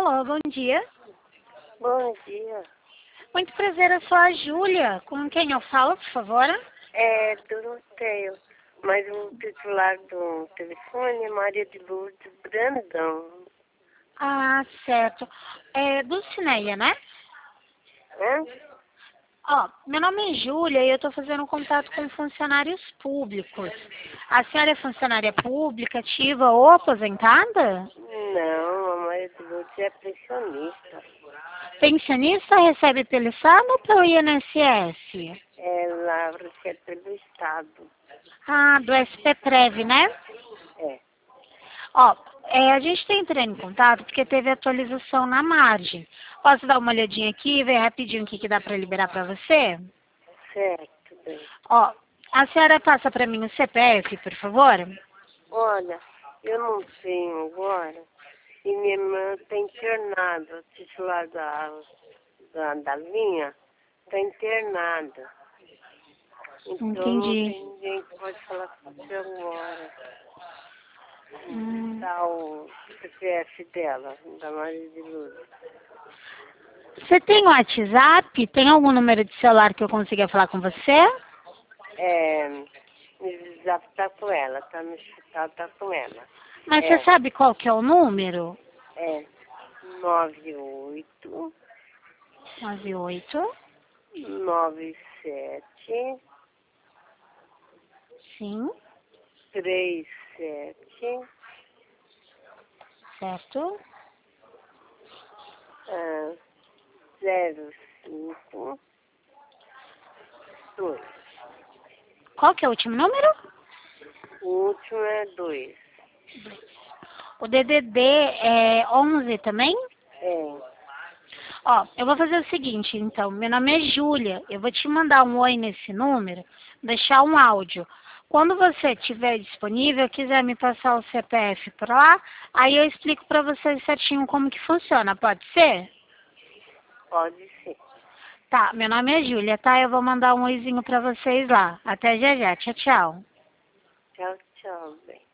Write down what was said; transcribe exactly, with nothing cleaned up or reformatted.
Alô, bom dia. Bom dia. Muito prazer, eu sou a Júlia. Com quem eu falo, por favor? É Doroteia, mas o titular do telefone é Maria de Lourdes Brandão. Ah, certo. É do Cineia, né? Hã? Ó, meu nome é Júlia e eu estou fazendo um contato com funcionários públicos. A senhora é funcionária pública, ativa ou aposentada? Não, a Maria de Lourdes é pensionista. Pensionista recebe pelo Estado ou pelo I N S S? Ela recebe pelo Estado. Ah, do S P Prev, né? É. Ó, é, a gente está entrando em contato porque teve atualização na margem. Posso dar uma olhadinha aqui e ver rapidinho o que, que dá para liberar para você? Certo, bem. Ó, a senhora passa para mim o C P F, por favor? Olha, eu não tenho agora. E minha irmã está internada. O titular da, da, da linha está internada. Então não Entendi. tem ninguém que pode falar com você agora. Hum. Tá o C P F dela, da Maria de Lourdes. Você tem o WhatsApp? Tem algum número de celular que eu consiga falar com você? É, o zap tá com ela, tá no hospital, tá com ela. Mas você É, sabe qual que é o número? é nove oito Nove oito. nove sete Sim, três sete certo. ah, zero cinco dois. Qual que é o último número? O último é dois. O D D D é onze também? É, Ó, eu vou fazer o seguinte, então. Meu nome é Júlia. Eu vou te mandar um oi nesse número, deixar um áudio. Quando você estiver disponível, quiser me passar o C P F por lá, aí eu explico para vocês certinho como que funciona. Pode ser? pode ser. Tá, meu nome é Júlia, tá? Eu vou mandar um oizinho para vocês lá. Até já já. Tchau, tchau. Tchau, tchau, bem.